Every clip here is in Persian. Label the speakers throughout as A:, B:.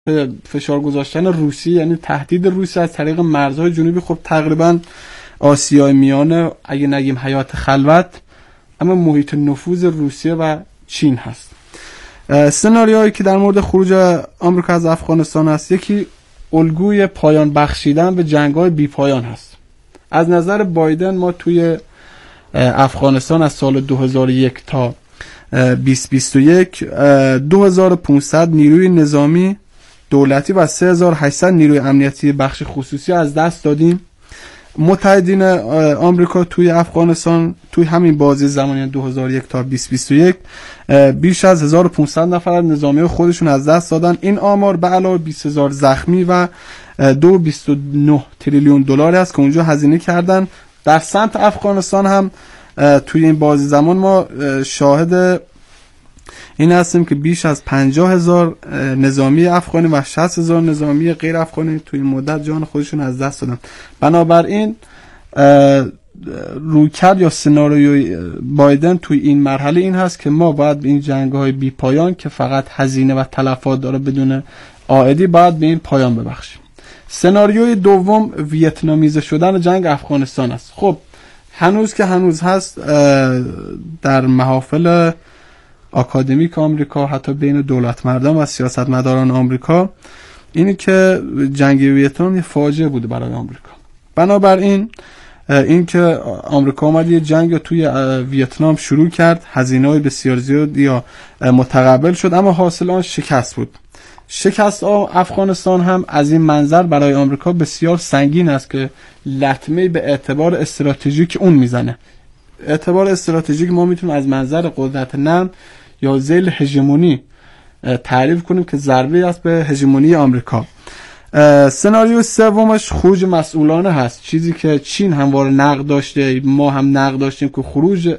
A: فشار گذاشتن روسیه، یعنی تهدید روسیه از طریق مرزهای جنوبی، خب تقریبا آسیای میانه اگه نگیم حیات خلوت، اما محیط نفوذ روسیه و چین هست. سناریوهایی که در مورد خروج آمریکا از افغانستان هست، یکی الگوی پایان بخشیدن به جنگ‌های بی پایان هست. از نظر بایدن ما توی افغانستان از سال 2001 تا 2021 2500 نیروی نظامی دولتی و 3800 نیروی امنیتی بخش خصوصی از دست دادیم. متحدین آمریکا توی افغانستان توی همین بازه زمانی 2001 تا 2021 بیش از 1500 نفر از نظامی خودشون از دست دادن. این آمار به علاوه 20000 زخمی و 2.29 تریلیون دلار است که اونجا هزینه کردن. در سمت افغانستان هم توی این بازه زمان ما شاهد این هستیم که بیش از 50,000 نظامی افغانی و 60,000 نظامی غیر افغانی توی این مدت جان خودشون از دست دادن. بنابراین رویکرد یا سناریوی بایدن توی این مرحله این هست که ما باید به این جنگ‌های بی پایان که فقط هزینه و تلفات داره بدون عائدی باید به این پایان ببخشیم. سناریوی دوم ویتنامیزه شدن جنگ افغانستان است. خب هنوز که هنوز هست در محافل اکادمیک آمریکا، حتی بین دولت مردم و سیاستمداران آمریکا، اینی که جنگ ویتنام یه فاجعه بوده برای آمریکا. بنابراین این که آمریکا اومد یه جنگ توی ویتنام شروع کرد، هزینه‌های بسیار زیادی یا متقبل شد، اما حاصل آن شکست بود. شکست افغانستان هم از این منظر برای آمریکا بسیار سنگین است که لطمه به اعتبار استراتژیک اون میزنه. اعتبار استراتژیک ما میتونیم از منظر قدرت نرم یا ذیل هژمونی تعریف کنیم که ضربه است به هژمونی آمریکا. سناریو سومش خروج مسئولانه هست، چیزی که چین همواره نقد داشته، ما هم نقد داشتیم که خروج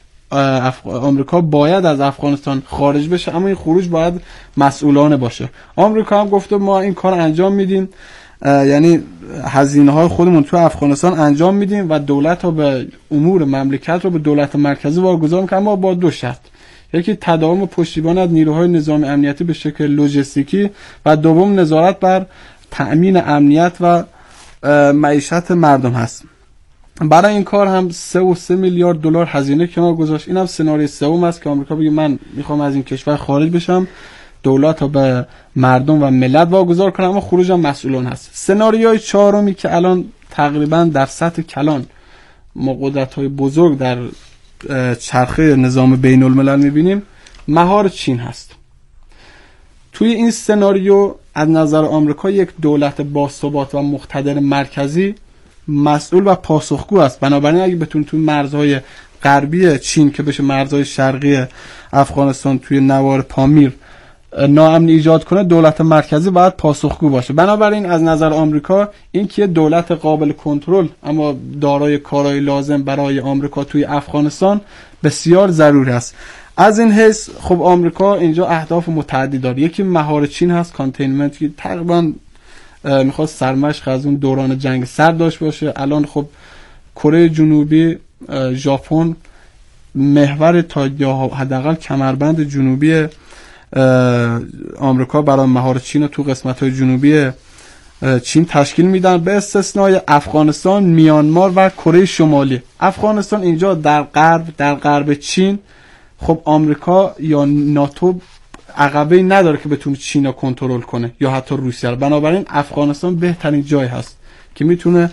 A: آمریکا باید از افغانستان خارج بشه، اما این خروج باید مسئولانه باشه. آمریکا هم گفته ما این کار انجام میدیم، یعنی هزینه های خودمون تو افغانستان انجام میدیم و دولت ها به امور مملکت رو به دولت مرکزی واگذار میکنن، اما با دو شرط: یکی تداوم و پشتیبانی از نیروهای نظامی امنیتی به شکل لوجستیکی و دوم نظارت بر تأمین امنیت و معیشت مردم هست. برای این کار هم 3 میلیارد دلار هزینه کنار گذاشت. این هم سناریوی سوم است که آمریکا بگه من میخوام از این کشور خارج بشم، دولت ها به مردم و ملت واگذار کنم، اما خروجم مسئولان هست. سناریوی چهارمی که الان تقریبا در سطح کلان ما قدرت‌های بزرگ در چرخه نظام بین الملل میبینیم، مهار چین هست. توی این سناریو از نظر آمریکا یک دولت باثبات و مقتدر مرکزی مسئول و پاسخگو است. بنابراین اگه بتونه توی مرزهای غربی چین که بشه مرزهای شرقی افغانستان توی نوار پامیر ناامنی ایجاد کنه، دولت مرکزی باید پاسخگو باشه. بنابراین از نظر آمریکا این که دولت قابل کنترل اما دارای کارهای لازم برای آمریکا توی افغانستان بسیار ضروری است. از این حیث خب آمریکا اینجا اهداف متعددی داره. یکی مهار چین هست، کانتینمنت، که تقریبا میخواد سرمشق از اون دوران جنگ سرد داشت باشه. الان خب کره جنوبی، ژاپن محور تا یا حداقل کمربند جنوبی آمریکا برای مهار چین تو قسمت‌های جنوبی چین تشکیل میدن، به استثنای افغانستان، میانمار و کره شمالی. افغانستان اینجا در غرب چین، خب آمریکا یا ناتو عقبه‌ای نداره که بتونه چین رو کنترل کنه یا حتی روسیه رو. بنابراین افغانستان بهترین جای هست که میتونه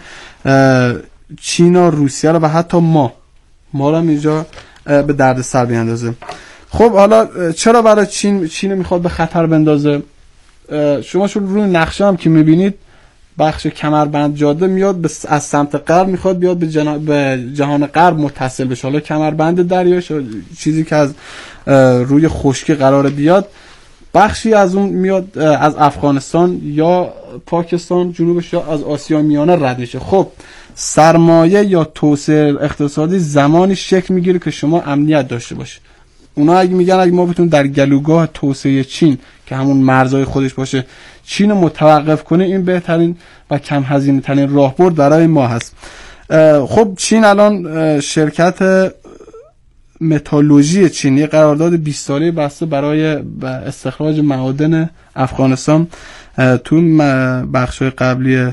A: چین و روسیه رو و حتی ما رو اینجا به درد سر بیاندازه. خب حالا چرا برای چین میخواد به خطر بندازه؟ شما روی نقشه هم که میبینید بخش کمربند جاده میاد از سمت غرب، میخواد بیاد به جهان غرب متصل بشه. حالا کمربند دریاش چیزی که از روی خشکی قرار بیاد، بخشی از اون میاد از افغانستان یا پاکستان جنوبش یا از آسیا میانه رد میشه. خب سرمایه یا توسعه اقتصادی زمانی شکل میگیره که شما امنیت داشته باشید. اونا اگه میگن اگه ما بتونیم در گلوگاه توسعه چین که همون مرزهای خودش باشه چین رو متوقف کنه، این بهترین و کم هزینه ترین راهبرد برای ما هست. خب چین الان شرکت متالورژی چینی قرارداد 20 ساله بسته برای استخراج معادن افغانستان تو بخش‌های قبلی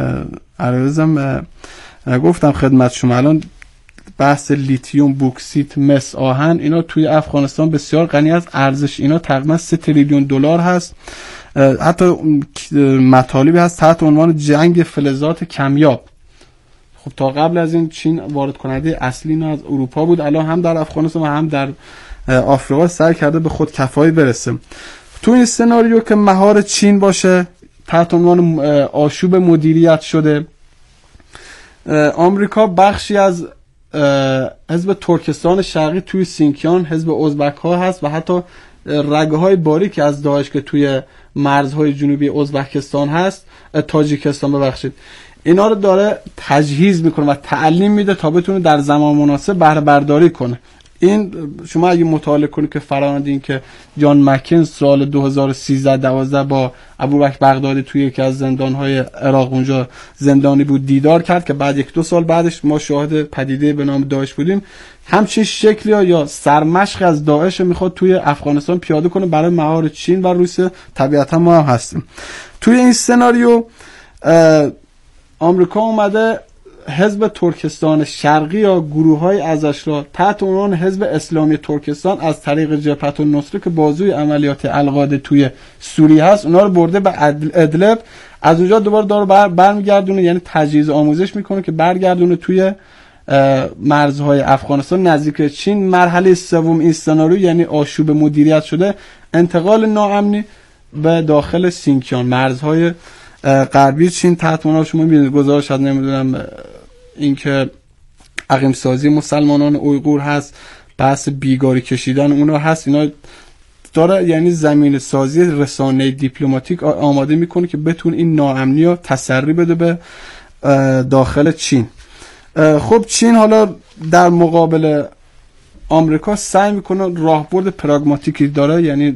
A: عرضم گفتم خدمت شما، الان بحث لیتیوم، بوکسیت، مس، آهن، اینا توی افغانستان بسیار غنی از ارزش، اینا تقریبا 3 تریلیون دلار هست. حتی مطالبی هست تحت عنوان جنگ فلزات کمیاب. خب تا قبل از این چین وارد کننده اصلی اینا از اروپا بود، الان هم در افغانستان و هم در آفریقا سعی کرده به خود کفایی برسه. تو این سناریو که مهار چین باشه تحت عنوان آشوب مدیریت شده، آمریکا بخشی از حزب ترکستان شرقی توی سینکیان، حزب ازبک ها هست و حتی رگه های باریکی از داعش که توی مرزهای جنوبی ازبکستان هست، تاجیکستان ببخشید، اینا رو داره تجهیز میکنه و تعلیم میده تا بتونه در زمان مناسب بهره برداری کنه. این شما اگه مطالعه کنید که فرآیند این که جان مکین سال 2013-12 با ابوبکر بغدادی توی یکی از زندان‌های عراق اونجا زندانی بود دیدار کرد که بعد 1-2 سال بعدش ما شاهد پدیده به نام داعش بودیم، همچین شکلی یا سرمشق از داعش میخواد توی افغانستان پیاده کنه برای مهار چین و روسیه. طبیعتا ما هم هستیم توی این سناریو. آمریکا اومده حزب ترکستان شرقی یا گروه‌های ازش را تحت عنوان حزب اسلامی ترکستان از طریق جبهت النصره که بازوی عملیات القاعده توی سوریه هست، اونا رو برده به ادلب، از اونجا دوباره داره برمیگردونه، یعنی تجهیز آموزش میکنه که برگردونه توی مرزهای افغانستان نزدیک چین. مرحله سوم این سناریو یعنی آشوب مدیریت شده، انتقال ناامنی به داخل سینکیان، مرزهای غربی چین. تحت عنوان شما می‌بینید گزارش از نمیدونم اینکه عقیم سازی مسلمانان اویغور هست، بحث بیگاری کشیدن اونا هست، اینا داره یعنی زمین سازی رسانه دیپلماتیک آماده میکنه که بتونه این ناامنی رو تسری بده به داخل چین. خب چین حالا در مقابل آمریکا سعی میکنه راهبرد پراگماتیکی داره، یعنی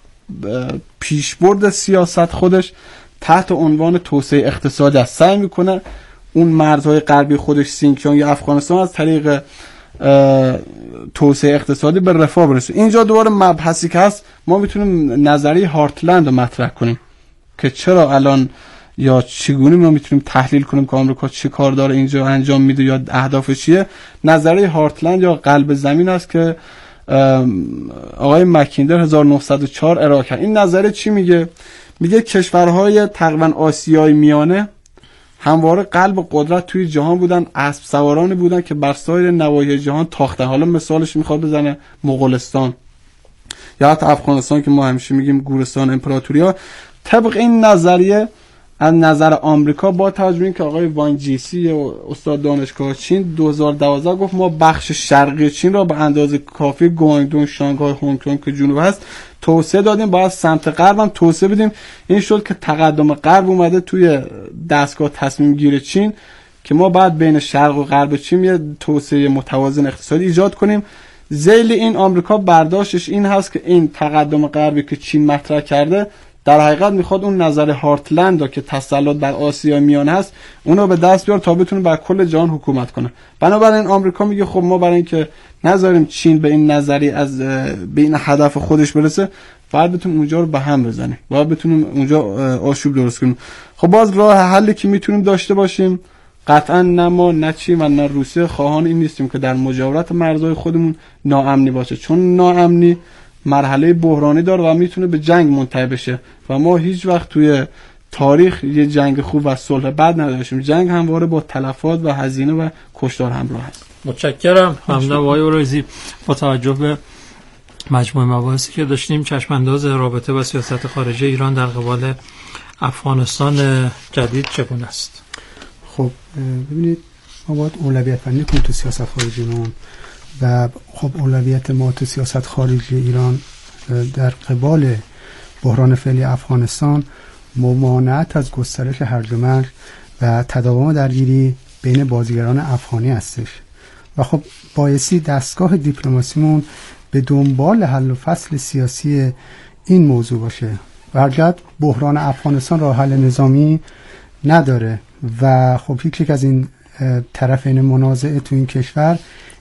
A: پیشبرد سیاست خودش تحت عنوان توسعه اقتصادی است. سعی میکنه اون مرزهای غربی خودش سینکیان یا افغانستان از طریق توسعه اقتصادی به رفاه برسه. اینجا دوباره مبحثی که هست، ما میتونیم نظریه هارتلند رو مطرح کنیم که چرا الان یا چگونه ما میتونیم تحلیل کنیم که آمریکا چه کار داره اینجا انجام میده یا اهدافش چیه. نظریه هارتلند یا قلب زمین است که آقای مکیندر 1904 ارائه کرد. این نظریه چی میگه؟ میگه کشورهای تقریبا آسیای میانه همواره قلب قدرت توی جهان بودن، اسب سوارانی بودن که بر سایر نواحی جهان تاختن. حالا مثالش میخواد بزنه مغولستان یا حتی افغانستان که ما همیشه میگیم گورستان امپراتوریا. طبق این نظریه از نظر آمریکا با توجه به اینکه آقای وان جیسی استاد دانشگاه چین 2012 گفت ما بخش شرقی چین را به اندازه کافی گوانگدونگ، شانگهای، هنگ کنگ که جنوب هست توسعه دادیم، باید سمت غرب هم توسعه بدیم. این شد که تقدم غرب اومده توی دستگاه تصمیم گیری چین که ما بعد بین شرق و غرب چین یه توسعه متوازن اقتصادی ایجاد کنیم. ذیل این آمریکا برداشتش این هست که این تقدم غربی که چین مطرح کرده در حقیقت میخواد اون نظر هارتلند که تسلط بر آسیا میانه هست اونو به دست بیاره تا بتونه بر کل جهان حکومت کنه. بنابراین آمریکا میگه خب ما برای اینکه نذاریم چین به این نظری از به این هدف خودش برسه، باید بتونیم اونجا رو به هم بزنیم، باید بتونیم اونجا آشوب درست کنیم. خب باز راه حلی که میتونیم داشته باشیم، قطعا نه ما نه چین و نه روسیه خواهان این نیستیم که در مجاورت مرزهای خودمون ناامنی باشه، چون ناامنی مرحله بحرانی داره و میتونه به جنگ منتهی بشه و ما هیچ وقت توی تاریخ یه جنگ خوب و صلح بد نداشتیم. جنگ همواره با تلفات و هزینه و کشتار همراه است.
B: متشکرم. ممنون آقای اورایزی. با توجه به مجموعه مباحثی که داشتیم، چشمانداز رابطه با سیاست خارجی ایران در قبال افغانستان جدید چگونه است؟
C: خب ببینید، ما باید اولویت بندی کنیم تو سیاست خارجیمون و خب اولویت ما تو سیاست خارجی ایران در قبال بحران فعلی افغانستان ممانعت از گسترش هرج و مرج و تداوم درگیری بین بازیگران افغانی هستش و خب بایستی دستگاه دیپلماسیمون به دنبال حل و فصل سیاسی این موضوع باشه. و هرجهت بحران افغانستان راه حل نظامی نداره و خب هیچ یک از این طرفین منازعه تو این کشور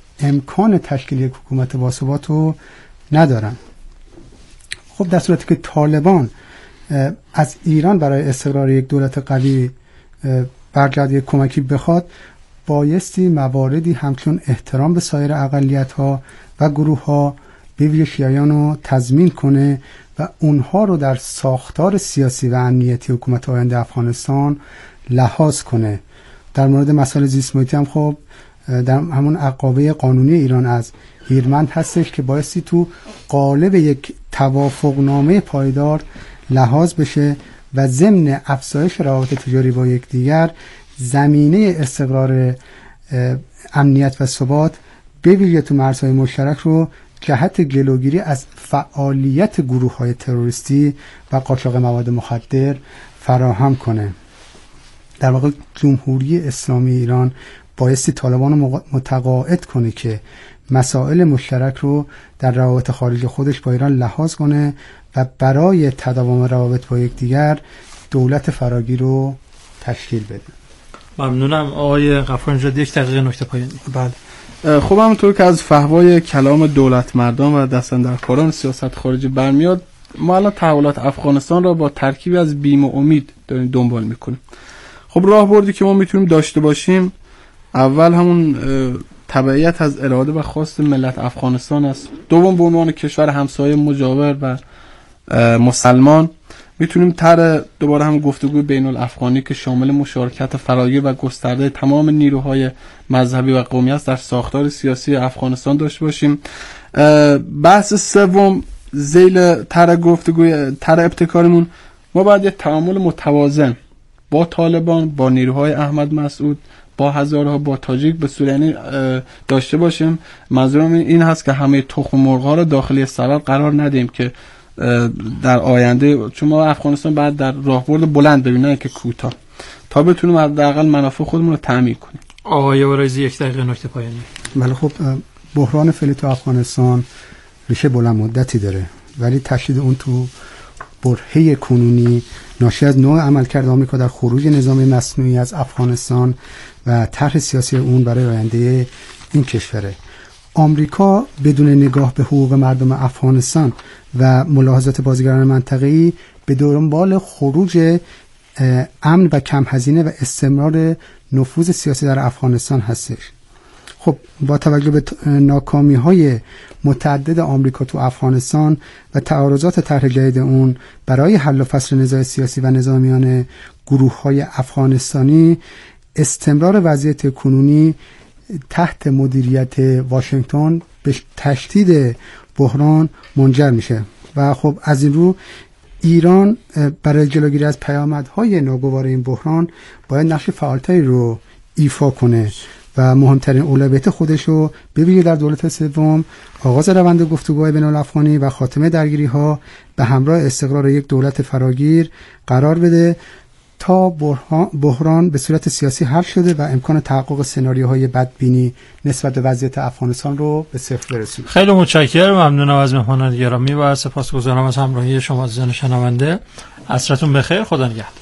C: امکان تشکیل یک حکومت باثبات رو ندارن. خب در صورتی که طالبان از ایران برای استقرار یک دولت قوی برگردی کمکی بخواد، بایستی مواردی همچون احترام به سایر اقلیت‌ها و گروه‌ها به ویژه شیعیان رو تضمین کنه و اونها رو در ساختار سیاسی و امنیتی حکومت آینده افغانستان لحاظ کنه. در مورد مسائل زیست محیطی هم خب در همون عقابه قانونی ایران از هیرمند هستش که بایستی تو قالب یک توافقنامه پایدار لحاظ بشه و ضمن افزایش روابط تجاری با یکدیگر زمینه استقرار امنیت و ثبات به ویژه تو مرزهای مشترک رو جهت جلوگیری از فعالیت گروه‌های تروریستی و قاچاق مواد مخدر فراهم کنه. در واقع جمهوری اسلامی ایران بایستی طالبان رو متقاعد کنه که مسائل مشترک رو در روابط خارجی خودش با ایران لحاظ کنه و برای تداوم روابط با یکدیگر دولت فراگیر رو تشکیل بده.
B: ممنونم آقای غفار نژاد. 1 دقیقه نکته پایانی.
A: بله، خب همونطور که از فحوای کلام دولت مردان و دستاندرکاران سیاست خارجی برمیاد، ما الان تحولات افغانستان را با ترکیبی از بیم و امید داریم دنبال میکنیم. خب راهبردی که ما میتونیم داشته باشیم، اول همون تبعیت از اراده و خواست ملت افغانستان است. دوم، به عنوان کشور همسایه مجاور و مسلمان میتونیم دوباره هم گفتگوی بین الافغانی که شامل مشارکت فراگیر و گسترده تمام نیروهای مذهبی و قومی است در ساختار سیاسی افغانستان داشته باشیم. بحث سوم، ذیل گفتگوی ابتکاریمون، ما باید یه تعامل متوازن با طالبان، با نیروهای احمد مسعود، با هزارها، با تاجیک به صورت داشته باشیم. منظورم این هست که همه تخم مرغ‌ها رو داخلی سبد قرار ندیم که در آینده، چون ما افغانستان بعد در راهبرد بلند ببینیم که کوتاه، تا بتونیم حداقل منافع خودمون رو تامین کنیم.
B: آقای ورایزی 1 دقیقه نکته پایانی.
C: بله، خب بحران فعلی تو افغانستان ریشه بلند مدتی داره، ولی تشدید اون تو برهه کنونی ناشی از نوع عملکرد آمریکا در خروج نظام مصنوعی از افغانستان و طرح سیاسی اون برای آینده این کشوره. آمریکا بدون نگاه به حقوق مردم افغانستان و ملاحظات بازیگران منطقه‌ای به دنبال خروج امن و کم هزینه و استمرار نفوذ سیاسی در افغانستان هستش. خب با توجه به ناکامی‌های متعدد آمریکا تو افغانستان و تعارضات طرح جدید اون برای حل و فصل نزاع سیاسی و نظامیان گروه‌های افغانستانی، استمرار وضعیت کنونی تحت مدیریت واشنگتن به تشدید بحران منجر میشه و خب از این رو ایران برای جلوگیری از پیامدهای ناگوار این بحران باید نقش فعالتری رو ایفا کنه و مهمترین اولویت خودش رو ببینه در دولت سوم آغاز روند گفتگوهای بین الافغانی و خاتمه درگیری‌ها به همراه استقرار یک دولت فراگیر قرار بده تا بحران به صورت سیاسی حل شده و امکان تحقق سناریوهای بدبینی نسبت به وضعیت افغانستان رو به صفر برسونه.
B: خیلی متشکرم، ممنونم از مهمانان گرامی و سپاسگزارم از همراهی شما عزیزان شنونده. عصرتون بخیر، خدا نگهدار.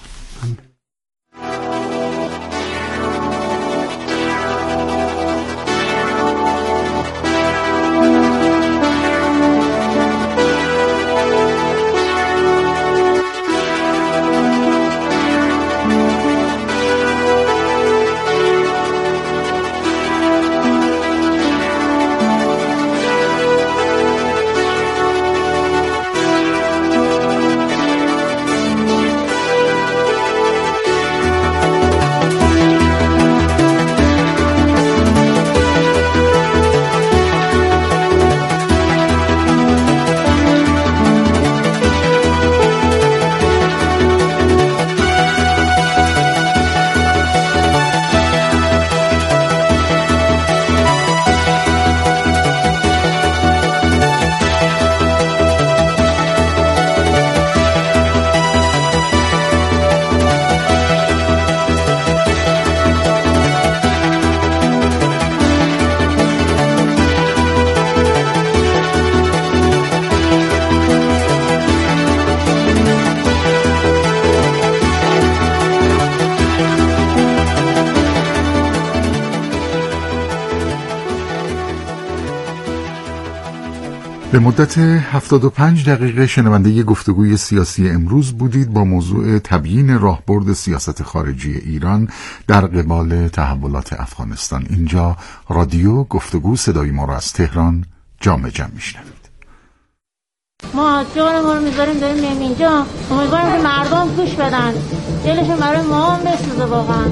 D: به مدت 75 دقیقه شنونده گفتگوی سیاسی امروز بودید با موضوع تبیین راهبرد سیاست خارجی ایران در قبال تحولات افغانستان. اینجا رادیو گفتگو صدای ما را از تهران جام جم میشنوید.
E: ما جان ما رو میذاریم داریم میایم اینجا، امیدوارم که مردم گوش بدن، دلشون برای ما هم بسوزه واقعا.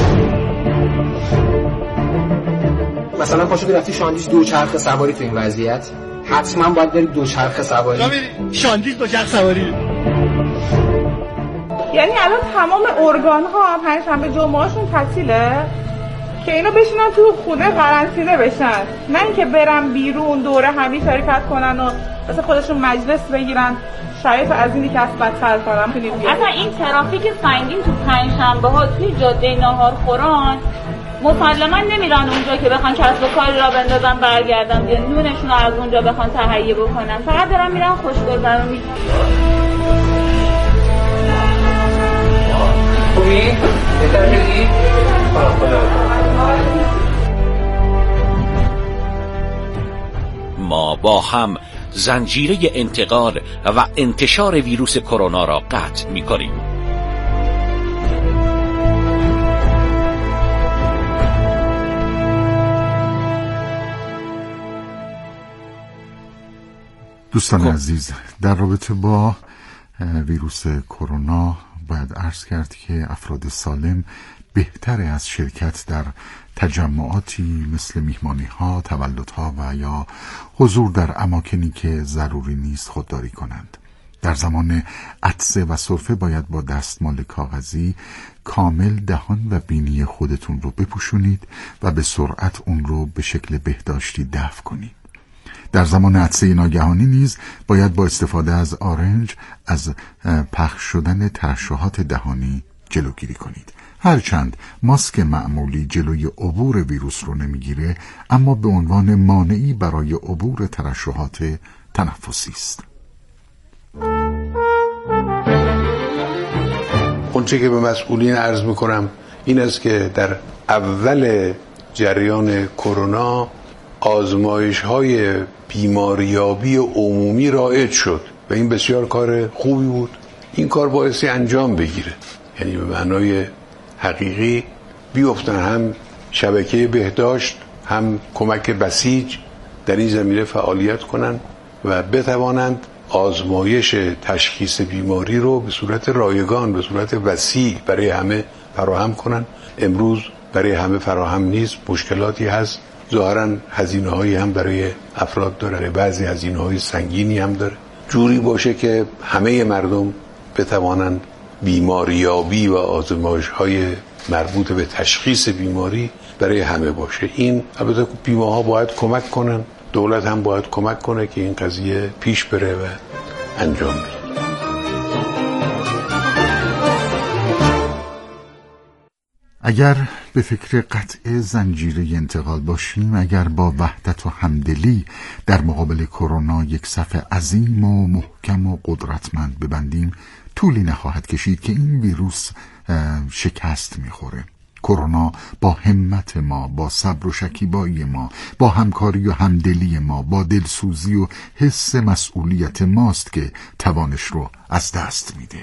F: مثلا پاشو رفتی شاندیش دوچرخه سواری تو این وضعیت، حتما باید بریم دوچرخه سواری.
A: شاندیش دوچرخه سواری.
G: یعنی الان تمام ارگان ها پنجشنبه جمعهشون تعطیله که اینا بشینن تو خونه قرنطینه بشن، نه اینکه برن بیرون دوره همی شرکت کنن و مثلا خودشون مجلس بگیرن، شاید از اینی که از بدتر کنم.
H: اصلا این ترافیک سنگین تو پنجشنبه ها توی جاده ناهارخوران مسلما نمیرن اونجا که بخوان کسب و کاری را بندازن برگردن بیان نونشون رو از اونجا بخوان تهیه بکنن، فقط دارن میرن خوشگذرونی.
F: خوبی؟ بهتر شدی؟
I: ما با هم زنجیره انتقال و انتشار ویروس کرونا را قطع می‌کنیم.
D: دوستان عزیز، در رابطه با ویروس کرونا باید عرض کرد که افراد سالم بهتر از شرکت در تجمعاتی مثل میهمانی‌ها، تولدها و یا حضور در اماکنی که ضروری نیست خودداری کنند. در زمان عطسه و سرفه باید با دستمال کاغذی کامل دهان و بینی خودتون رو بپوشونید و به سرعت اون رو به شکل بهداشتی دفع کنید. در زمان عطسه ناگهانی نیز باید با استفاده از آرنج از پخش شدن ترشحات دهانی جلوگیری کنید. هرچند ماسک معمولی جلوی عبور ویروس رو نمیگیره، اما به عنوان مانعی برای عبور ترشحات تنفسی است.
J: اونچه که به مسئولین عرض میکنم این است که در اول جریان کرونا آزمایش‌های بیماریابی عمومی رایج شد و این بسیار کار خوبی بود. این کار بایستی انجام بگیره، یعنی به معنای حقیقی بیفتن هم شبکه بهداشت هم کمک بسیج در این زمینه فعالیت کنند و بتوانند آزمایش تشخیص بیماری رو به صورت رایگان، به صورت وسیع برای همه فراهم کنند. امروز برای همه فراهم نیست، مشکلاتی هست، ظاهراً هزینه‌هایی هم برای افراد داره، بعضی هزینه‌های سنگینی هم داره. جوری باشه که همه مردم بتوانند بیماریابی و آزمایش‌های مربوط به تشخیص بیماری برای همه باشه. این البته بیماها باید کمک کنن، دولت هم باید کمک کنه که این قضیه پیش بره و انجام بشه.
D: اگر به فکر قطع زنجیره انتقال باشیم، اگر با وحدت و همدلی در مقابل کرونا یک صف عظیم و محکم و قدرتمند ببندیم، طولی نخواهد کشید که این ویروس شکست میخوره. کرونا با همت ما، با صبر و شکیبایی ما، با همکاری و همدلی ما، با دلسوزی و حس مسئولیت ماست که توانش رو از دست میده.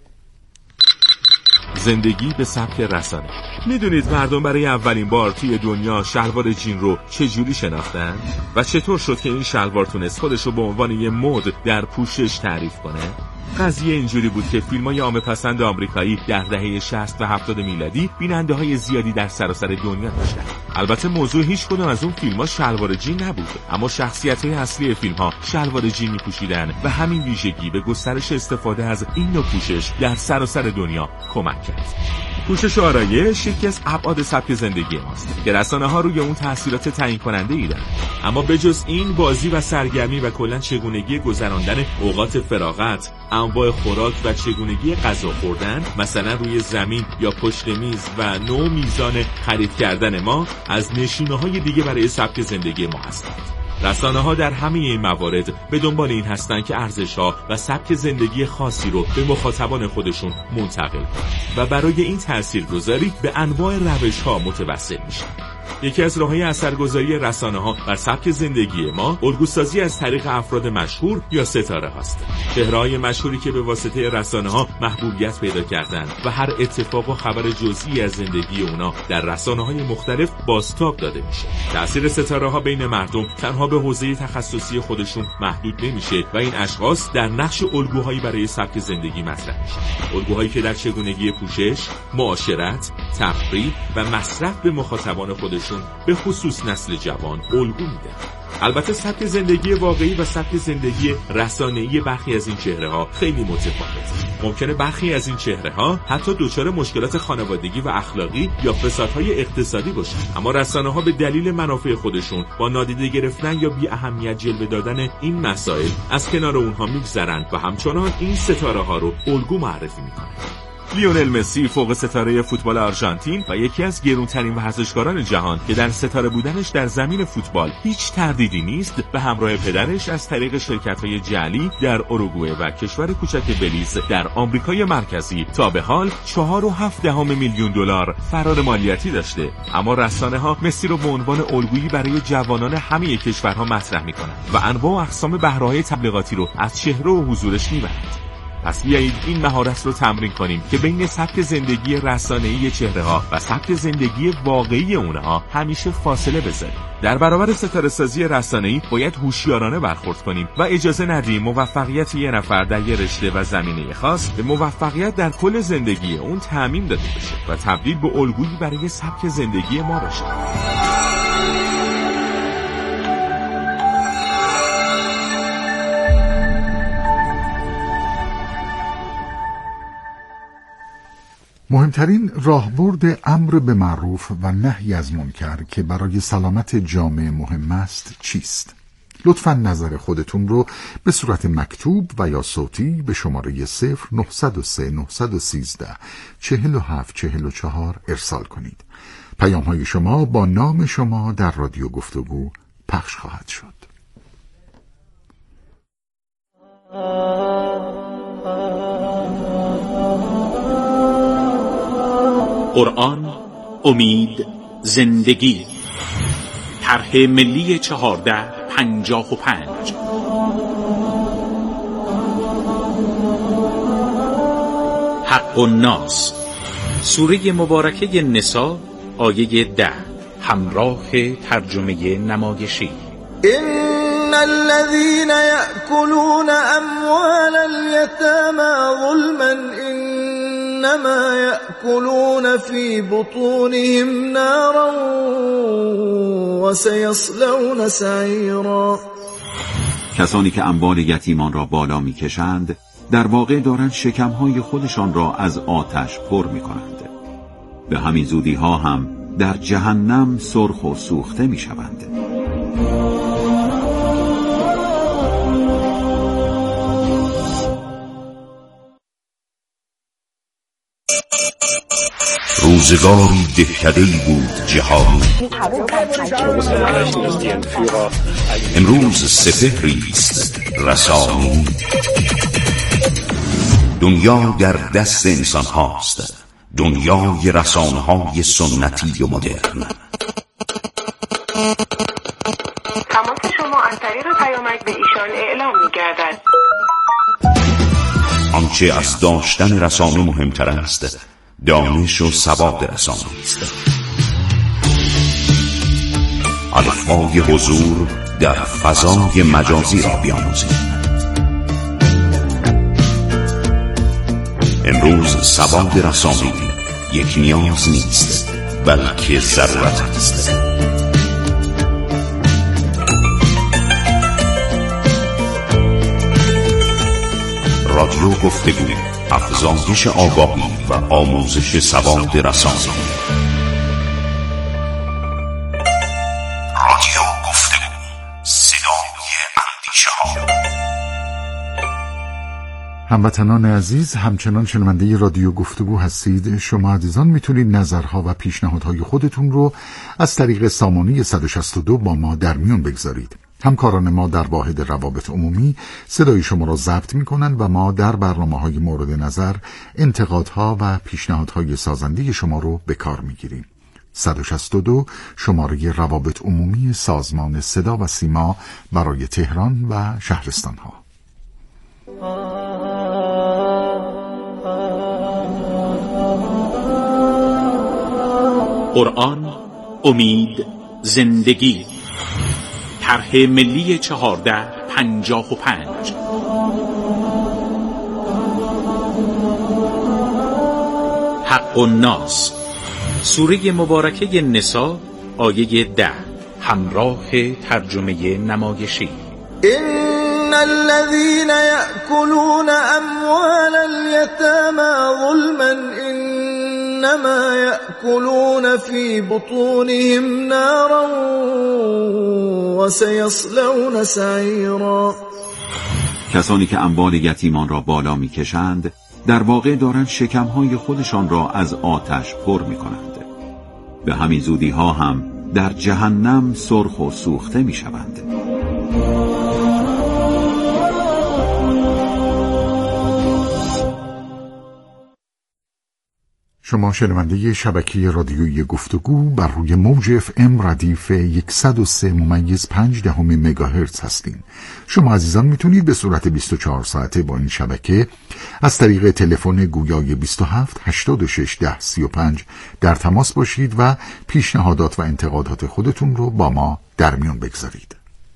K: زندگی به سبک رسانه. میدونید مردم برای اولین بار توی دنیا شلوار جین رو چجوری شناختن؟ و چطور شد که این شلوار تونست خودش رو به عنوان یه مد در پوشش تعریف کنه؟ قضیه اینجوری بود که فیلم‌های عامه‌پسند آمریکایی در دهه 60 و 70 میلادی بیننده‌های زیادی در سراسر دنیا داشتن. البته موضوع هیچ کدوم از اون فیلم‌ها شلوار جین نبود، اما شخصیت‌های اصلی فیلم‌ها شلوار جین می‌پوشیدن و همین ویژگی به گسترش استفاده از این نوع پوشش در سراسر دنیا کمک کرد. پوشش و آرایش یکی از ابعاد سبک زندگی ماست که رسانه‌ها روی اون تأثیرات تعیین کننده‌ای دارن. اما بجز این، بازی و سرگرمی و کلاً چگونگی گذراندن اوقات فراغت، انواع خوراک و چگونگی غذا خوردن مثلا روی زمین یا پشت میز و نوع میزان خرید کردن ما از نشونه‌های دیگه برای سبک زندگی ما هستند. رسانه‌ها در همه این موارد به دنبال این هستند که ارزش‌ها و سبک زندگی خاصی رو به مخاطبان خودشون منتقل کنند و برای این تاثیرگذاری به انواع روش‌ها متوسل میشن. یکی از راه‌های اثرگذاری رسانه‌ها بر سبک زندگی ما الگوسازی از طریق افراد مشهور یا ستاره هاست. چهره‌های مشهوری که به واسطه رسانه‌ها محبوبیت پیدا کردند و هر اتفاق و خبر جزئی از زندگی اونا در رسانه‌های مختلف بازتاب داده میشه. تأثیر ستاره‌ها بین مردم تنها به حوزه تخصصی خودشون محدود نمیشه و این اشخاص در نقش الگوهایی برای سبک زندگی مطرح میشن. الگوهایی که در چگونگی پوشش، معاشرت، تفریح و مصرف به مخاطبان خودشون به خصوص نسل جوان الگو میدن. البته سبک زندگی واقعی و سبک زندگی رسانه‌ای برخی از این چهره‌ها خیلی متفاوته. ممکنه برخی از این چهره‌ها حتی دچار مشکلات خانوادگی و اخلاقی یا فسادهای اقتصادی باشن، اما رسانه‌ها به دلیل منافع خودشون با نادیده گرفتن یا بی اهمیت جلوه دادن این مسائل از کنار اونها میگذرن و همچنان این ستاره‌ها رو الگو معرفی میکنن. لیونل مسی فوق ستاره فوتبال آرژانتین و یکی از گرونترین ورزشکاران جهان که در ستاره بودنش در زمین فوتبال هیچ تردیدی نیست، به همراه پدرش از طریق شرکت‌های جعلی در اوروگوئه و کشور کوچک بلیز در آمریکای مرکزی تا به حال 4.7 میلیون دلار فرار مالیاتی داشته. اما رسانه‌ها مسی رو به عنوان الگویی برای جوانان همه کشورها مطرح می‌کنند و انواع و اقسام بهره‌های تبلیغاتی رو از چهره و حضورش می‌برند. پس بیایید این مهارت رو تمرین کنیم که بین سبک زندگی رسانه‌ای چهره‌ها و سبک زندگی واقعی اونها همیشه فاصله بذاریم. در برابر ستاره‌سازی رسانه‌ای باید هوشیارانه برخورد کنیم و اجازه ندیم موفقیت یه نفر در یه رشته و زمینه خاص به موفقیت در کل زندگی اون تعمیم داده بشه و تبدیل به الگویی برای سبک زندگی ما بشه.
D: مهمترین راهبرد امر به معروف و نهی از منکر که برای سلامت جامعه مهم است چیست؟ لطفاً نظر خودتون رو به صورت مکتوب و یا صوتی به شماره 0903 913 4744 ارسال کنید. پیام‌های شما با نام شما در رادیو گفتگو پخش خواهد شد.
I: قرآن، امید، زندگی. طرح ملی 1455. حق الناس. سوره مبارکه نساء آیه 10 همراه ترجمه نمایشی.
L: ان الذين يأكلون اموال اليتامى ظلما انما يأكلون في بطونهم نارا وسيصلون سعيرا.
M: کسانی که اموال یتیمان را بالا می‌کشند در واقع دارند شکم‌های خودشان را از آتش پر می‌کنند. به همین زودی‌ها هم در جهنم سرخ و سوخته می‌شوند.
N: روزگاری دهکده‌ای بود جهانی، امروز سپهری است رسانی. دنیا در دست انسان هاست، دنیای رسانه های سنتی و مدرن.
O: تماس شما از طریق پیامک به ایشان اعلام می‌گردد.
N: آنچه از داشتن رسانه مهمتر است دانش و سواد رسانه است. الفبای حضور در فضای مجازی را بیاموزید. امروز سواد رسانه یک نیاز نیست بلکه ضرورت است. رادیو گفتگو، افزایش آگاهی و آموزش سواد رسانه. رادیو گفتگو، صدای اندیشه‌ها.
D: هموطنان عزیز، همچنان شنونده رادیو گفتگو هستید. شما عزیزان میتونید نظرها و پیشنهادهای خودتون رو از طریق سامانه 162 با ما در میون بگذارید. همکاران ما در واحد روابط عمومی صدای شما را ضبط می‌کنند و ما در برنامه‌های مورد نظر انتقادها و پیشنهادهای سازنده شما رو به کار می‌گیریم. 162 شماره روابط عمومی سازمان صدا و سیما برای تهران و شهرستان‌ها.
I: قرآن، امید، زندگی. طرح ملی 1455. حق الناس. سوره مبارکه نساء آیه 10 همراه ترجمه نمایشی.
L: إن الذين يأكلون أموال اليتامى ظلما إنما يأكلون في بطونهم نارا وسيصلون سعيرا.
M: کسانی که اموال یتیمان را بالا می‌کشند در واقع دارند شکم‌های خودشان را از آتش پر می‌کنند. به همین زودی‌ها هم در جهنم سرخ و سوخته می‌شوند.
D: شما شنونده شبکه رادیویی گفتگو بر روی موج FM ردیف 103.5 مگاهرتز هستین. شما عزیزان میتونید به صورت 24 ساعته با این شبکه از طریق تلفن گویای 27 86 10 35 در تماس باشید و پیشنهادات و انتقادات خودتون رو با ما در میون بگذارید.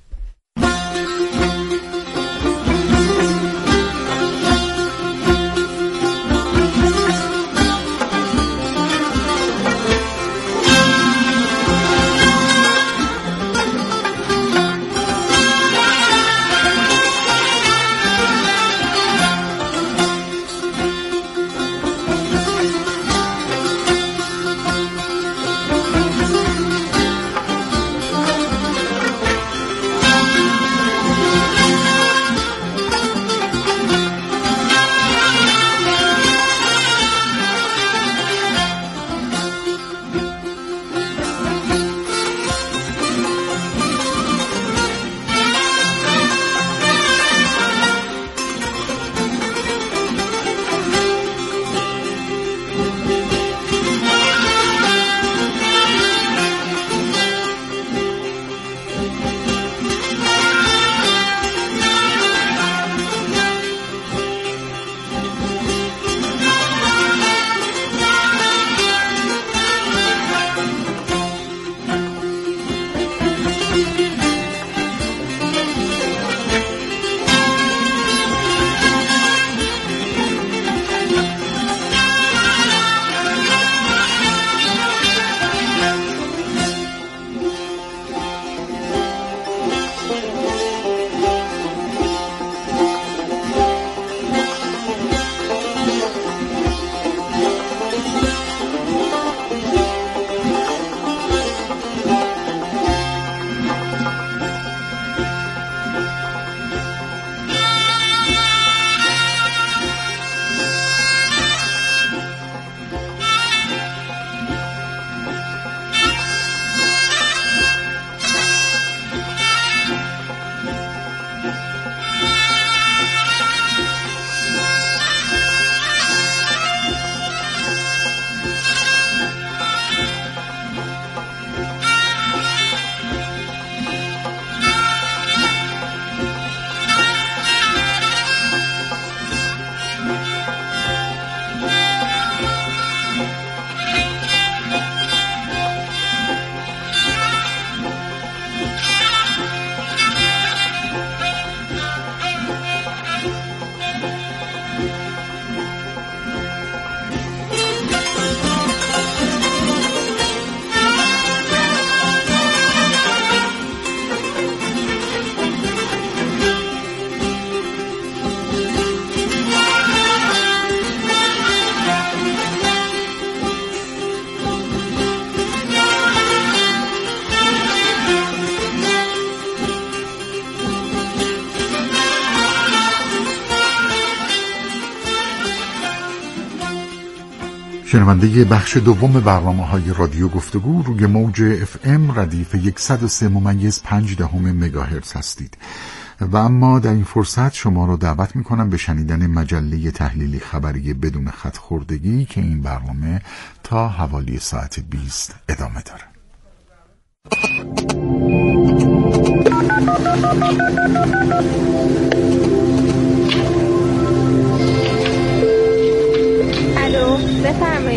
D: شنونده بخش دوم برنامه‌های رادیو گفتگو روی موج FM ردیف 103.5 مگاهرتز هستید. و اما در این فرصت شما رو دعوت میکنم به شنیدن مجله تحلیلی خبری بدون خط خوردگی که این برنامه تا حوالی ساعت 20 ادامه داره.
O: الو، بفرمایید.